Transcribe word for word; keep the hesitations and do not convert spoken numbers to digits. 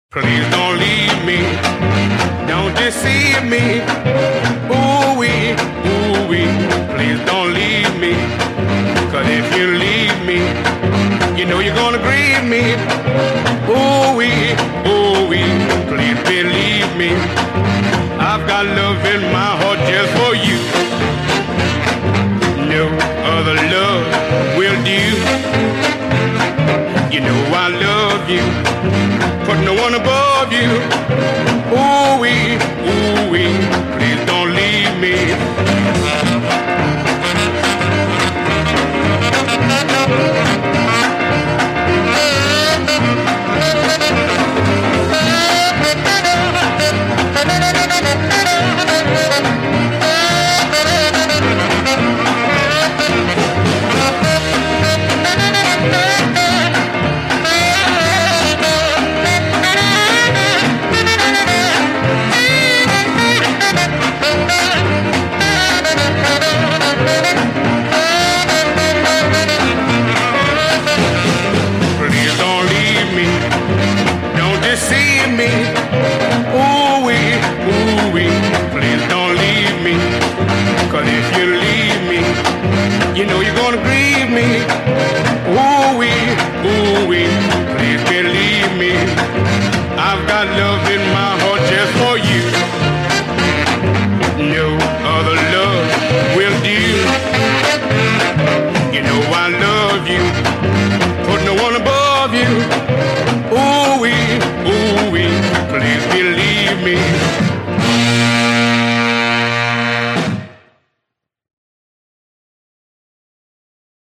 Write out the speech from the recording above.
Please don't leave me, don't deceive me. Ooh-wee, ooh-wee, please don't leave me. Cause if you leave me, you know you're gonna grieve me. Ooh-wee, ooh-wee, please believe me. I've got love in my heart just for you. No other love will do. You know I love you, put no one above you. Ooh-wee, ooh-wee, please don't leave me. You know you're gonna grieve me. Ooh-wee, ooh-wee, please believe me. I've got love in my heart just for you. No other love will do. You know I love you, put no one above you.